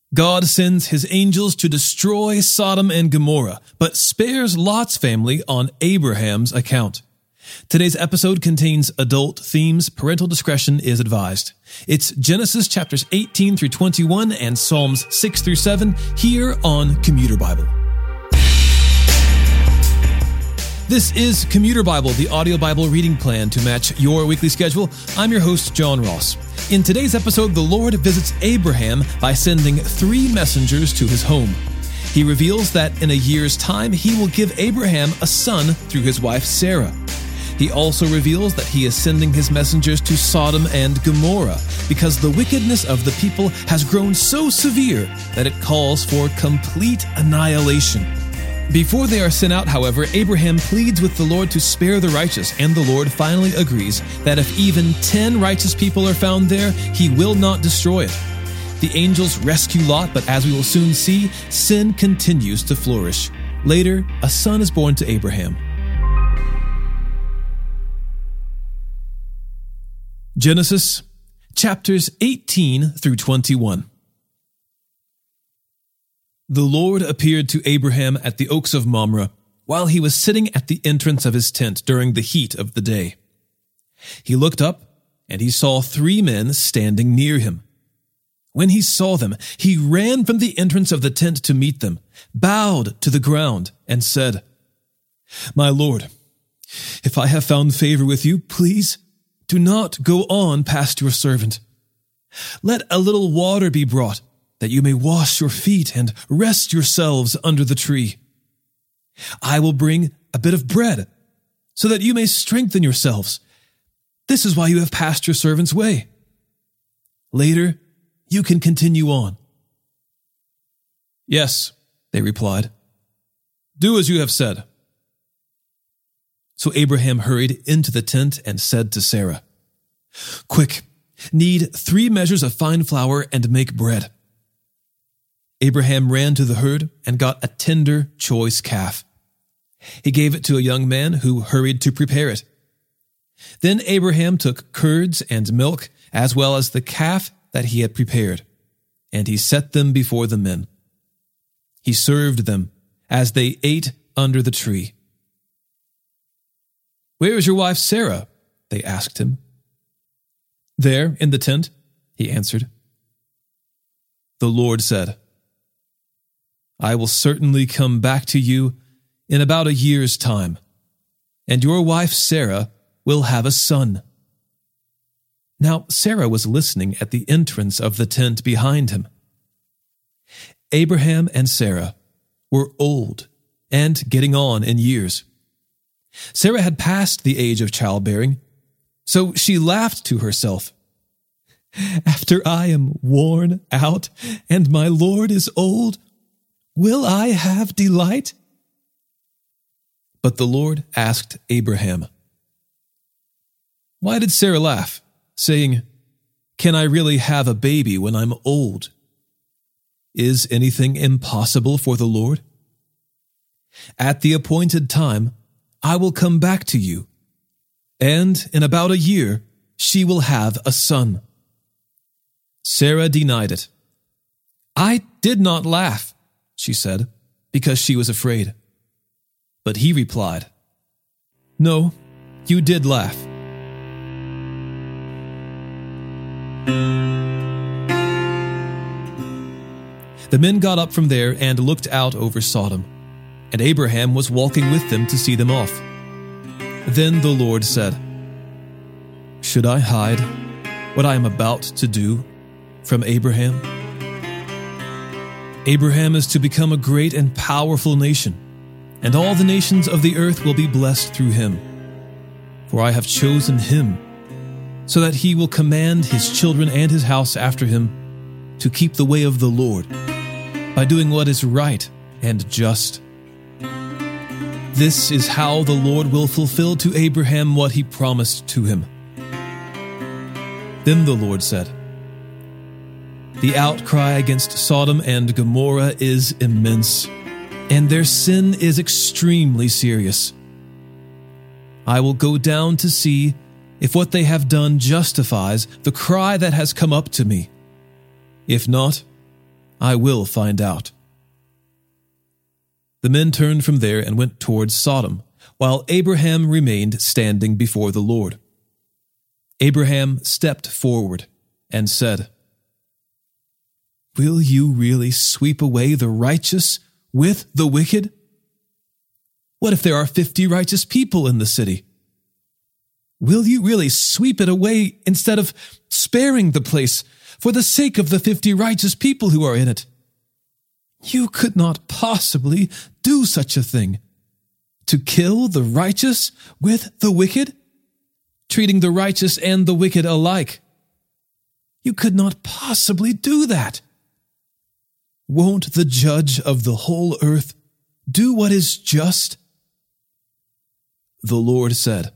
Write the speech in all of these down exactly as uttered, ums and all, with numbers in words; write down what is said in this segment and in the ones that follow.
God sends his angels to destroy Sodom and Gomorrah, but spares Lot's family on Abraham's account. Today's episode contains adult themes. Parental discretion is advised. It's Genesis chapters eighteen through twenty-one and Psalms six through seven here on Commuter Bible. This is Commuter Bible, the audio Bible reading plan to match your weekly schedule. I'm your host, John Ross. In today's episode, the Lord visits Abraham by sending three messengers to his home. He reveals that in a year's time, he will give Abraham a son through his wife Sarah. He also reveals that he is sending his messengers to Sodom and Gomorrah because the wickedness of the people has grown so severe that it calls for complete annihilation. Before they are sent out, however, Abraham pleads with the Lord to spare the righteous, and the Lord finally agrees that if even ten righteous people are found there, he will not destroy it. The angels rescue Lot, but as we will soon see, sin continues to flourish. Later, a son is born to Abraham. Genesis chapters eighteen through twenty-one. The Lord appeared to Abraham at the oaks of Mamre while he was sitting at the entrance of his tent during the heat of the day. He looked up, and he saw three men standing near him. When he saw them, he ran from the entrance of the tent to meet them, bowed to the ground, and said, "My Lord, if I have found favor with you, please do not go on past your servant. Let a little water be brought, that you may wash your feet and rest yourselves under the tree. I will bring a bit of bread, so that you may strengthen yourselves. This is why you have passed your servant's way. Later, you can continue on." "Yes," they replied. "Do as you have said." So Abraham hurried into the tent and said to Sarah, "Quick, knead three measures of fine flour and make bread." Abraham ran to the herd and got a tender, choice calf. He gave it to a young man who hurried to prepare it. Then Abraham took curds and milk, as well as the calf that he had prepared, and he set them before the men. He served them as they ate under the tree. "Where is your wife Sarah?" they asked him. "There, in the tent," he answered. The Lord said, "I will certainly come back to you in about a year's time, and your wife Sarah will have a son." Now Sarah was listening at the entrance of the tent behind him. Abraham and Sarah were old and getting on in years. Sarah had passed the age of childbearing, so she laughed to herself. "After I am worn out and my Lord is old, will I have delight?" But the Lord asked Abraham, "Why did Sarah laugh, saying, 'Can I really have a baby when I'm old?' Is anything impossible for the Lord? At the appointed time, I will come back to you, and in about a year she will have a son." Sarah denied it. "I did not laugh," she said, because she was afraid. But he replied, "No, you did laugh." The men got up from there and looked out over Sodom, and Abraham was walking with them to see them off. Then the Lord said, "Should I hide what I am about to do from Abraham? Abraham is to become a great and powerful nation, and all the nations of the earth will be blessed through him. For I have chosen him, so that he will command his children and his house after him to keep the way of the Lord, by doing what is right and just. This is how the Lord will fulfill to Abraham what he promised to him." Then the Lord said, "The outcry against Sodom and Gomorrah is immense, and their sin is extremely serious. I will go down to see if what they have done justifies the cry that has come up to me. If not, I will find out." The men turned from there and went towards Sodom, while Abraham remained standing before the Lord. Abraham stepped forward and said, "Will you really sweep away the righteous with the wicked? What if there are fifty righteous people in the city? Will you really sweep it away instead of sparing the place for the sake of the fifty righteous people who are in it? You could not possibly do such a thing, to kill the righteous with the wicked, treating the righteous and the wicked alike. You could not possibly do that. Won't the judge of the whole earth do what is just?" The Lord said,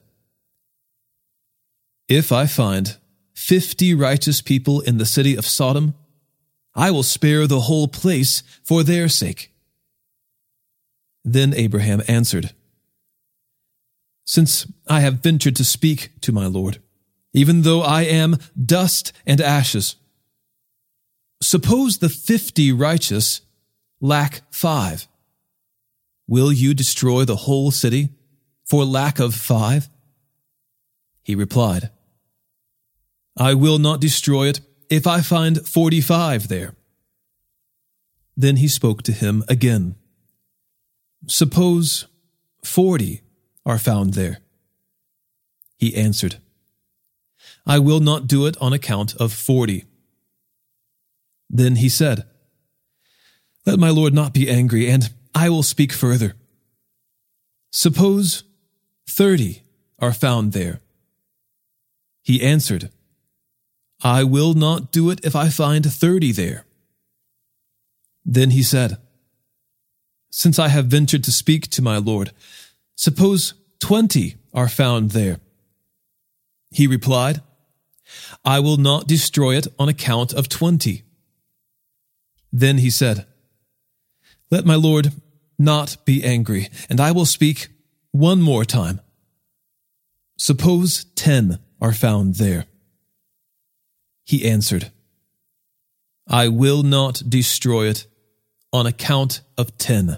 "If I find fifty righteous people in the city of Sodom, I will spare the whole place for their sake." Then Abraham answered, "Since I have ventured to speak to my Lord, even though I am dust and ashes, suppose the fifty righteous lack five. Will you destroy the whole city for lack of five?" He replied, "I will not destroy it if I find forty-five there." Then he spoke to him again, "Suppose forty are found there." He answered, "I will not do it on account of forty." Then he said, "Let my Lord not be angry, and I will speak further. Suppose thirty are found there." He answered, "I will not do it if I find thirty there." Then he said, "Since I have ventured to speak to my Lord, suppose twenty are found there." He replied, "I will not destroy it on account of twenty." Then he said, "Let my Lord not be angry, and I will speak one more time. Suppose ten are found there." He answered, "I will not destroy it on account of ten."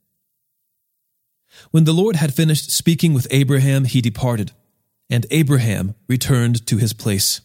When the Lord had finished speaking with Abraham, he departed, and Abraham returned to his place.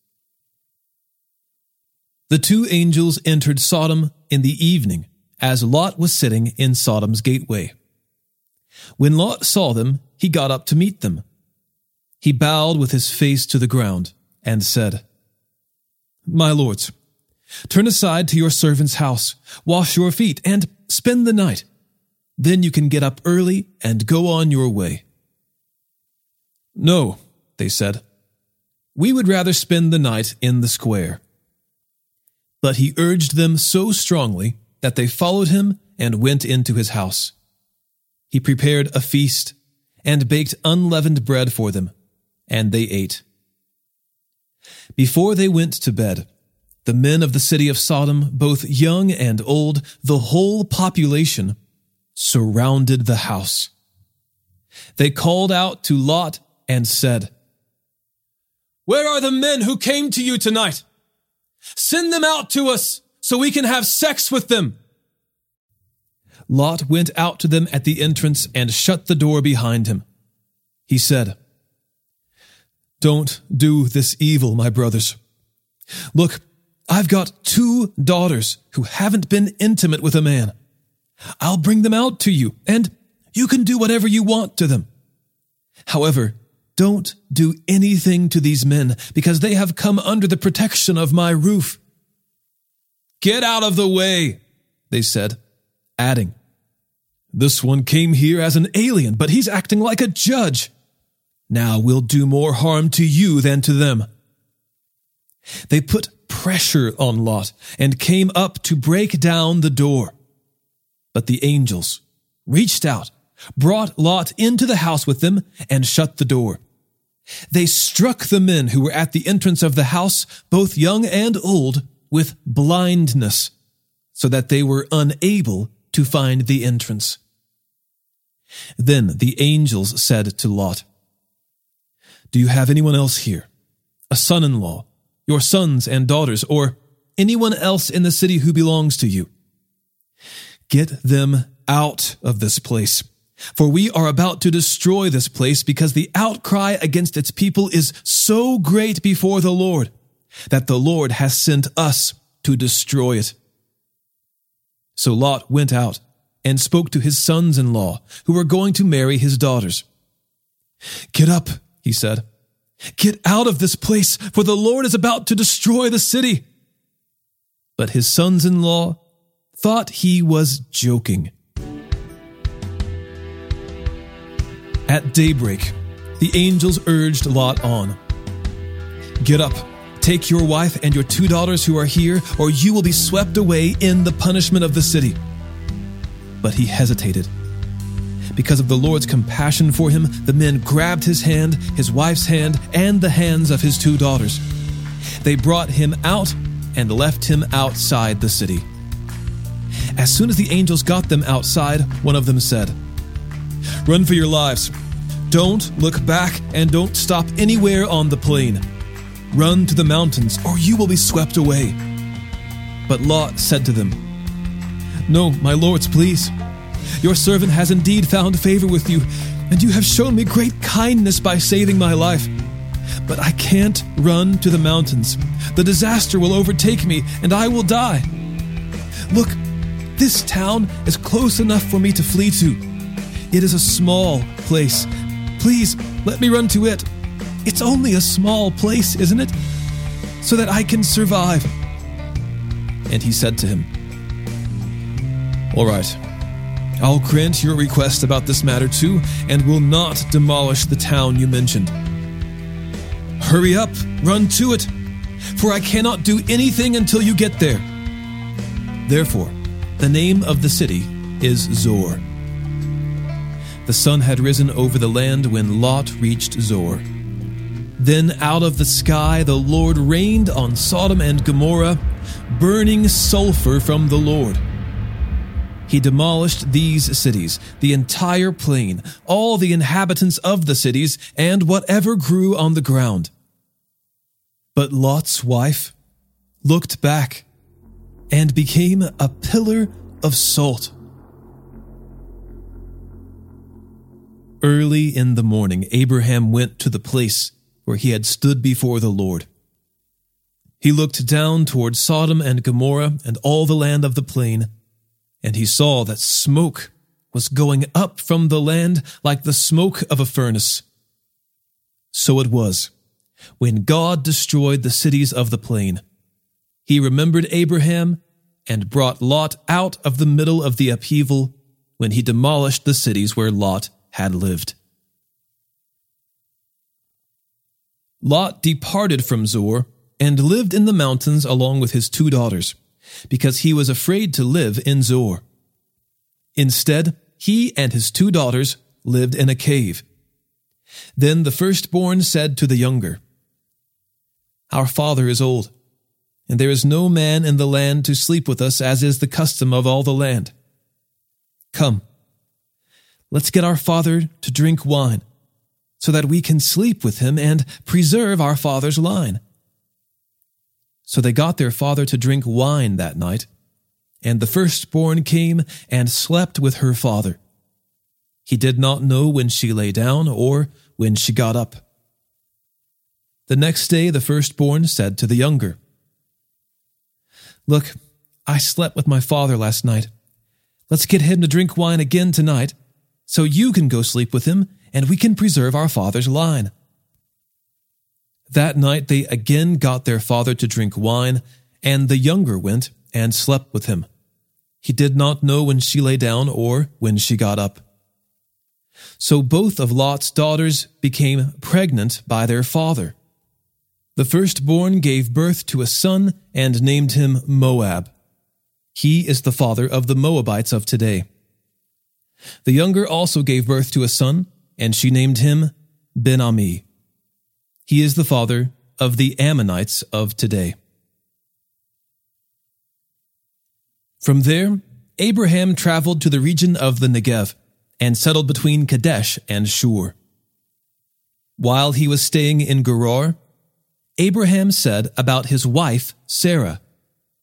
The two angels entered Sodom in the evening, as Lot was sitting in Sodom's gateway. When Lot saw them, he got up to meet them. He bowed with his face to the ground and said, "My lords, turn aside to your servant's house, wash your feet, and spend the night. Then you can get up early and go on your way." "No," they said, "we would rather spend the night in the square." But he urged them so strongly that they followed him and went into his house. He prepared a feast and baked unleavened bread for them, and they ate. Before they went to bed, the men of the city of Sodom, both young and old, the whole population, surrounded the house. They called out to Lot and said, "Where are the men who came to you tonight? Send them out to us so we can have sex with them." Lot went out to them at the entrance and shut the door behind him. He said, "Don't do this evil, my brothers. Look, I've got two daughters who haven't been intimate with a man. I'll bring them out to you, and you can do whatever you want to them. However, don't do anything to these men, because they have come under the protection of my roof." "Get out of the way," they said, adding, "This one came here as an alien, but he's acting like a judge. Now we'll do more harm to you than to them." They put pressure on Lot and came up to break down the door. But the angels reached out, brought Lot into the house with them, and shut the door. They struck the men who were at the entrance of the house, both young and old, with blindness, so that they were unable to find the entrance. Then the angels said to Lot, "Do you have anyone else here? A son-in-law, your sons and daughters, or anyone else in the city who belongs to you. Get them out of this place, for we are about to destroy this place because the outcry against its people is so great before the Lord that the Lord has sent us to destroy it." So Lot went out and spoke to his sons-in-law who were going to marry his daughters. "Get up," he said. "Get out of this place, for the Lord is about to destroy the city." But his sons-in-law thought he was joking. At daybreak, the angels urged Lot on. "Get up, take your wife and your two daughters who are here, or you will be swept away in the punishment of the city." But he hesitated. Because of the Lord's compassion for him, the men grabbed his hand, his wife's hand, and the hands of his two daughters. They brought him out and left him outside the city. As soon as the angels got them outside, one of them said, "Run for your lives. Don't look back and don't stop anywhere on the plain. Run to the mountains, or you will be swept away." But Lot said to them, "No, my lords, please. Your servant has indeed found favor with you, and you have shown me great kindness by saving my life. But I can't run to the mountains. The disaster will overtake me, and I will die. Look, this town is close enough for me to flee to. It is a small place. Please, let me run to it. It's only a small place, isn't it? So that I can survive." And he said to him, "All right, I'll grant your request about this matter too, and will not demolish the town you mentioned. Hurry up, run to it, for I cannot do anything until you get there." Therefore, the name of the city is Zoar. The sun had risen over the land when Lot reached Zoar. Then out of the sky the Lord rained on Sodom and Gomorrah, burning sulfur from the Lord. He demolished these cities, the entire plain, all the inhabitants of the cities, and whatever grew on the ground. But Lot's wife looked back and became a pillar of salt. Early in the morning, Abraham went to the place where he had stood before the Lord. He looked down toward Sodom and Gomorrah and all the land of the plain, and he saw that smoke was going up from the land like the smoke of a furnace. So it was, when God destroyed the cities of the plain, he remembered Abraham and brought Lot out of the middle of the upheaval when he demolished the cities where Lot had lived. Lot departed from Zoar and lived in the mountains along with his two daughters, because he was afraid to live in Zoar. Instead, he and his two daughters lived in a cave. Then the firstborn said to the younger, "Our father is old, and there is no man in the land to sleep with us, as is the custom of all the land. Come, let's get our father to drink wine, so that we can sleep with him and preserve our father's line." So they got their father to drink wine that night, and the firstborn came and slept with her father. He did not know when she lay down or when she got up. The next day the firstborn said to the younger, "Look, I slept with my father last night. Let's get him to drink wine again tonight, so you can go sleep with him, and we can preserve our father's line." That night they again got their father to drink wine, and the younger went and slept with him. He did not know when she lay down or when she got up. So both of Lot's daughters became pregnant by their father. The firstborn gave birth to a son and named him Moab. He is the father of the Moabites of today. The younger also gave birth to a son, and she named him Ben-Ammi. He is the father of the Ammonites of today. From there, Abraham traveled to the region of the Negev and settled between Kadesh and Shur. While he was staying in Gerar, Abraham said about his wife Sarah,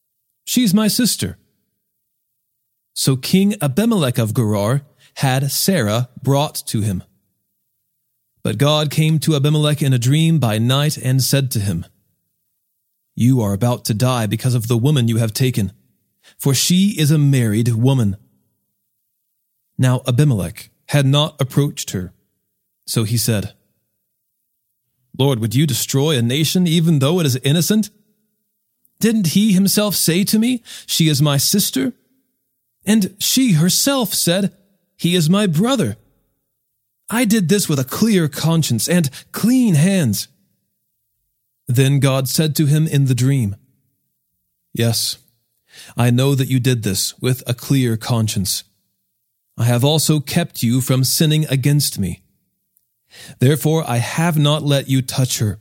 She's my sister." So King Abimelech of Gerar had Sarah brought to him. But God came to Abimelech in a dream by night and said to him, "You are about to die because of the woman you have taken, for she is a married woman." Now Abimelech had not approached her, so he said, "Lord, would you destroy a nation even though it is innocent? Didn't he himself say to me, 'She is my sister'? And she herself said, 'He is my brother.' I did this with a clear conscience and clean hands." Then God said to him in the dream, "Yes, I know that you did this with a clear conscience. I have also kept you from sinning against me. Therefore I have not let you touch her.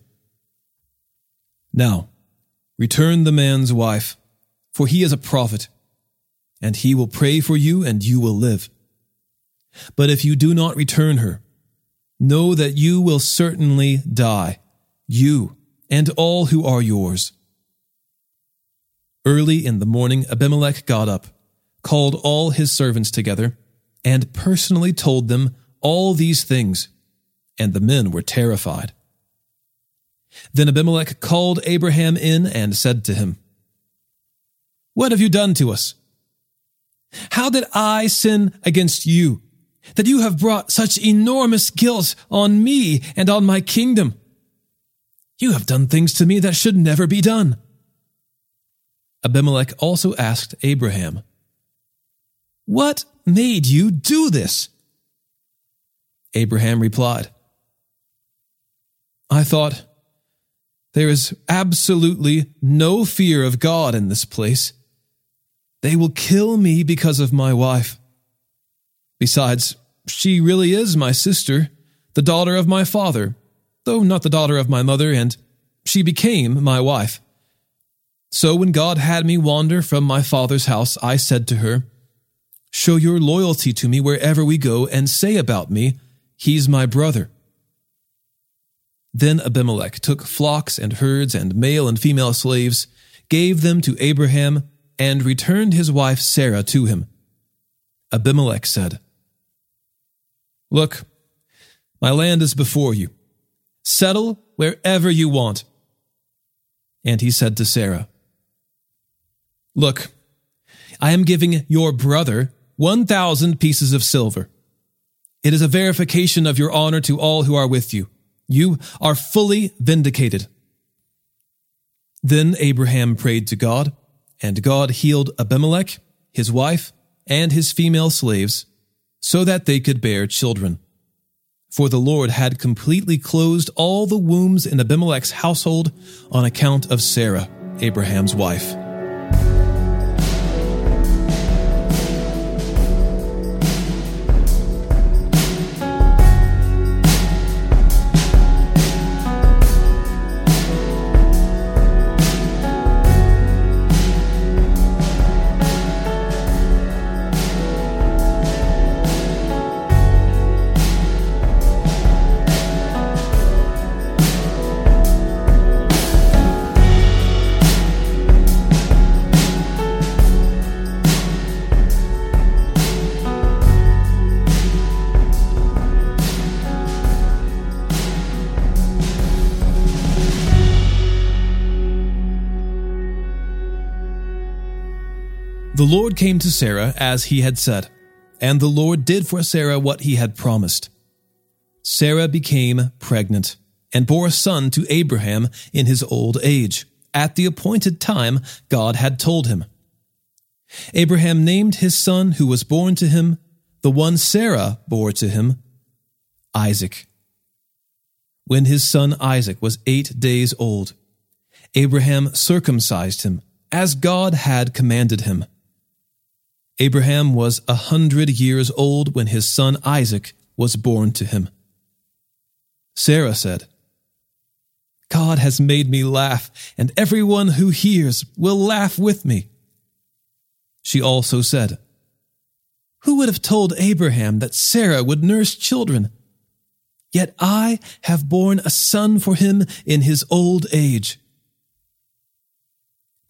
Now, return the man's wife, for he is a prophet, and he will pray for you and you will live. But if you do not return her, know that you will certainly die, you and all who are yours." Early in the morning Abimelech got up, called all his servants together, and personally told them all these things, and the men were terrified. Then Abimelech called Abraham in and said to him, "What have you done to us? How did I sin against you, that you have brought such enormous guilt on me and on my kingdom? You have done things to me that should never be done." Abimelech also asked Abraham, "What made you do this?" Abraham replied, "I thought, there is absolutely no fear of God in this place. They will kill me because of my wife. Besides, she really is my sister, the daughter of my father, though not the daughter of my mother, and she became my wife. So when God had me wander from my father's house, I said to her, 'Show your loyalty to me wherever we go, and say about me, he's my brother.'" Then Abimelech took flocks and herds and male and female slaves, gave them to Abraham, and returned his wife Sarah to him. Abimelech said, "Look, my land is before you. Settle wherever you want." And he said to Sarah, "Look, I am giving your brother one thousand pieces of silver. It is a verification of your honor to all who are with you. You are fully vindicated." Then Abraham prayed to God, and God healed Abimelech, his wife, and his female slaves, so that they could bear children. For the Lord had completely closed all the wombs in Abimelech's household on account of Sarah, Abraham's wife. The Lord came to Sarah as he had said, and the Lord did for Sarah what he had promised. Sarah became pregnant and bore a son to Abraham in his old age, at the appointed time God had told him. Abraham named his son who was born to him, the one Sarah bore to him, Isaac. When his son Isaac was eight days old, Abraham circumcised him, as God had commanded him. Abraham was a hundred years old when his son Isaac was born to him. Sarah said, "God has made me laugh, and everyone who hears will laugh with me." She also said, "Who would have told Abraham that Sarah would nurse children? Yet I have borne a son for him in his old age."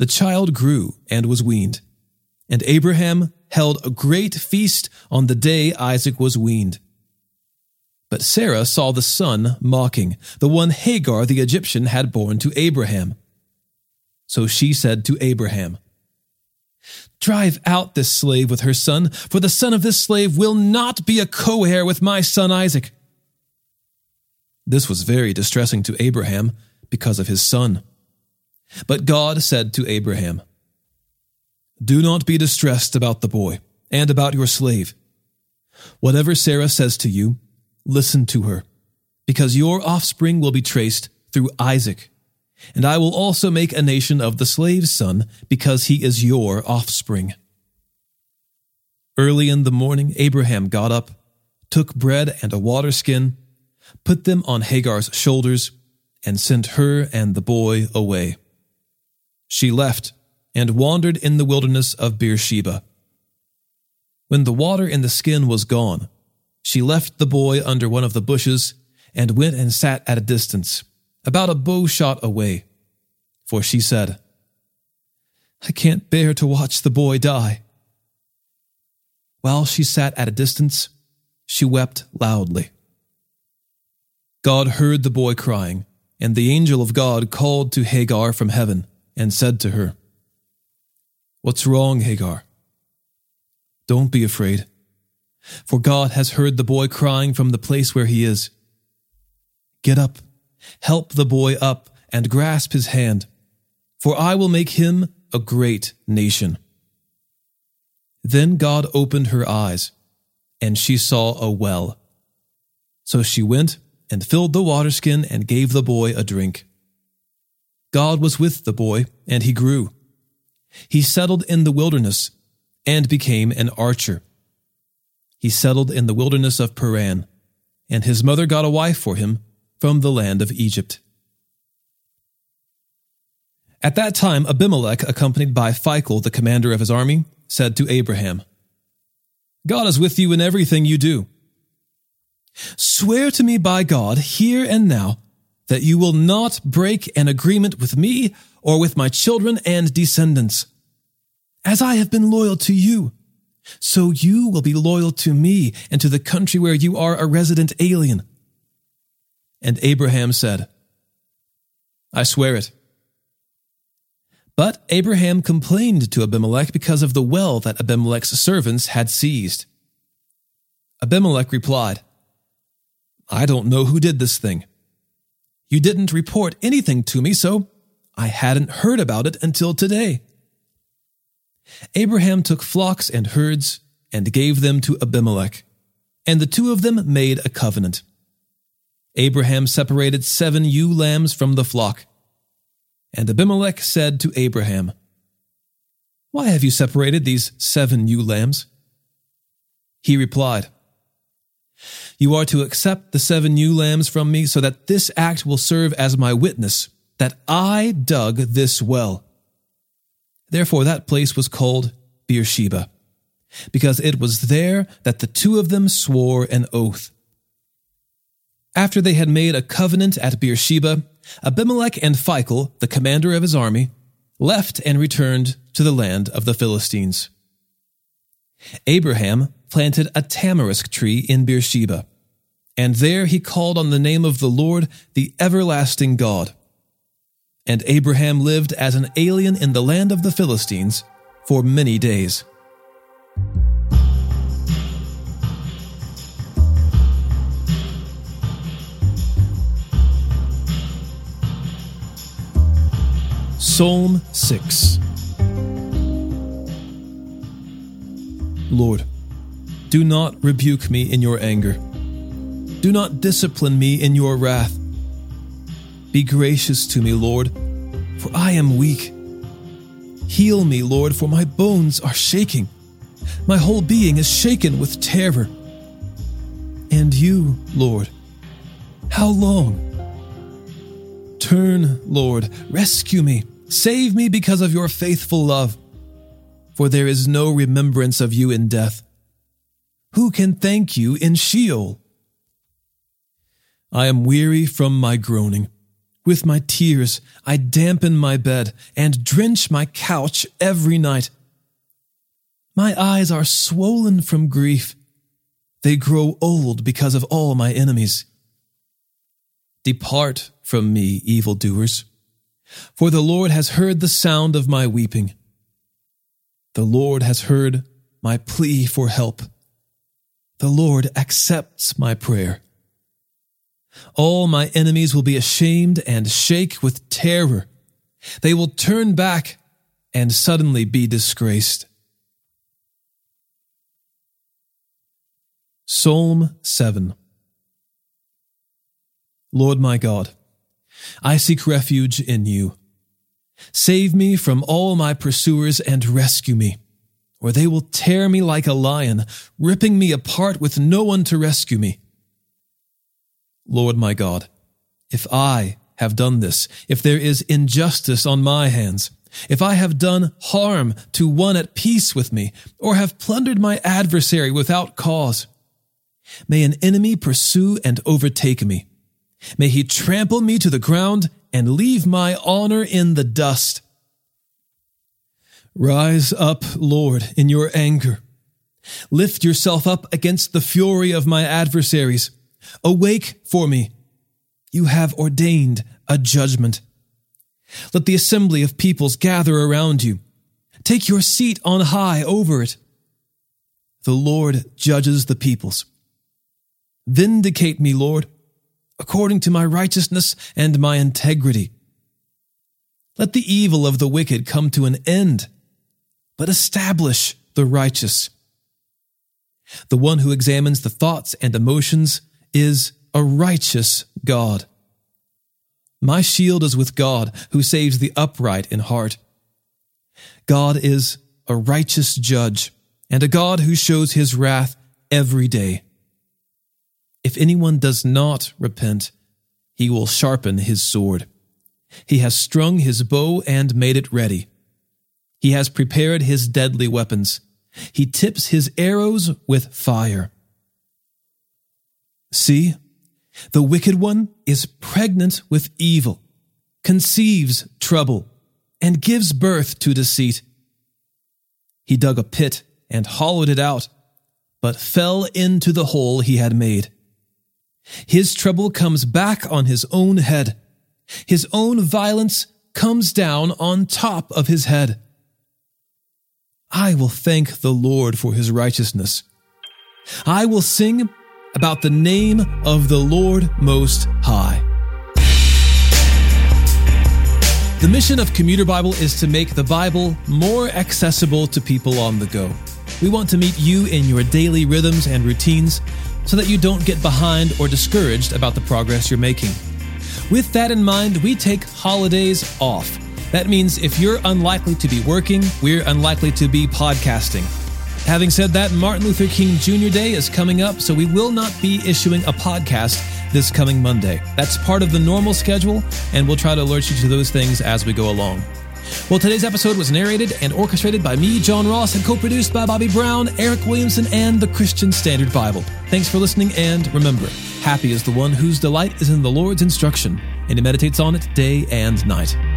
the child grew and was weaned. And Abraham held a great feast on the day Isaac was weaned. But Sarah saw the son mocking, the one Hagar the Egyptian had borne to Abraham. So she said to Abraham, "Drive out this slave with her son, for the son of this slave will not be a co-heir with my son Isaac." This was very distressing to Abraham because of his son. But God said to Abraham, "Do not be distressed about the boy and about your slave. Whatever Sarah says to you, listen to her, because your offspring will be traced through Isaac, and I will also make a nation of the slave's son, because he is your offspring." Early in the morning, Abraham got up, took bread and a water skin, put them on Hagar's shoulders, and sent her and the boy away. She left and wandered in the wilderness of Beersheba. When the water in the skin was gone, she left the boy under one of the bushes and went and sat at a distance, about a bow shot away. For she said, "I can't bear to watch the boy die." While she sat at a distance, she wept loudly. God heard the boy crying, and the angel of God called to Hagar from heaven and said to her, "What's wrong, Hagar? Don't be afraid, for God has heard the boy crying from the place where he is. Get up, help the boy up, and grasp his hand, for I will make him a great nation." Then God opened her eyes, and she saw a well. So she went and filled the water skin and gave the boy a drink. God was with the boy, and he grew. He settled in the wilderness and became an archer. He settled in the wilderness of Paran, and his mother got a wife for him from the land of Egypt. At that time, Abimelech, accompanied by Phicol, the commander of his army, said to Abraham, "God is with you in everything you do. Swear to me by God, here and now, that you will not break an agreement with me or with my children and descendants. As I have been loyal to you, so you will be loyal to me and to the country where you are a resident alien." And Abraham said, "I swear it." But Abraham complained to Abimelech because of the well that Abimelech's servants had seized. Abimelech replied, "I don't know who did this thing. You didn't report anything to me, so I hadn't heard about it until today." Abraham took flocks and herds and gave them to Abimelech, and the two of them made a covenant. Abraham separated seven ewe lambs from the flock. And Abimelech said to Abraham, "Why have you separated these seven ewe lambs?" He replied, "You are to accept the seven ewe lambs from me so that this act will serve as my witness that I dug this well." Therefore that place was called Beersheba, because it was there that the two of them swore an oath. After they had made a covenant at Beersheba, Abimelech and Phicol, the commander of his army, left and returned to the land of the Philistines. Abraham planted a tamarisk tree in Beersheba, and there he called on the name of the Lord, the everlasting God. And Abraham lived as an alien in the land of the Philistines for many days. Psalm six. Lord, do not rebuke me in your anger. Do not discipline me in your wrath. Be gracious to me, Lord, for I am weak. Heal me, Lord, for my bones are shaking. My whole being is shaken with terror. And you, Lord, how long? Turn, Lord, rescue me. Save me because of your faithful love, for there is no remembrance of you in death. Who can thank you in Sheol? I am weary from my groaning. With my tears, I dampen my bed and drench my couch every night. My eyes are swollen from grief. They grow old because of all my enemies. Depart from me, evildoers, for the Lord has heard the sound of my weeping. The Lord has heard my plea for help. The Lord accepts my prayer. All my enemies will be ashamed and shake with terror. They will turn back and suddenly be disgraced. Psalm seven. Lord my God, I seek refuge in you. Save me from all my pursuers and rescue me, or they will tear me like a lion, ripping me apart with no one to rescue me. Lord my God, if I have done this, if there is injustice on my hands, if I have done harm to one at peace with me, or have plundered my adversary without cause, may an enemy pursue and overtake me. May he trample me to the ground and leave my honor in the dust. Rise up, Lord, in your anger. Lift yourself up against the fury of my adversaries. Awake for me. You have ordained a judgment. Let the assembly of peoples gather around you. Take your seat on high over it. The Lord judges the peoples. Vindicate me, Lord, according to my righteousness and my integrity. Let the evil of the wicked come to an end, but establish the righteous. The one who examines the thoughts and emotions is a righteous God. My shield is with God, who saves the upright in heart. God is a righteous judge and a God who shows his wrath every day. If anyone does not repent, he will sharpen his sword. He has strung his bow and made it ready. He has prepared his deadly weapons. He tips his arrows with fire. See, the wicked one is pregnant with evil, conceives trouble, and gives birth to deceit. He dug a pit and hollowed it out, but fell into the hole he had made. His trouble comes back on his own head. His own violence comes down on top of his head. I will thank the Lord for his righteousness. I will sing about the name of the Lord Most High. The mission of Commuter Bible is to make the Bible more accessible to people on the go. We want to meet you in your daily rhythms and routines so that you don't get behind or discouraged about the progress you're making. With that in mind, we take holidays off. That means if you're unlikely to be working, we're unlikely to be podcasting. Having said that, Martin Luther King Junior Day is coming up, so we will not be issuing a podcast this coming Monday. That's part of the normal schedule, and we'll try to alert you to those things as we go along. Well, today's episode was narrated and orchestrated by me, John Ross, and co-produced by Bobby Brown, Eric Williamson, and the Christian Standard Bible. Thanks for listening, and remember, happy is the one whose delight is in the Lord's instruction, and he meditates on it day and night.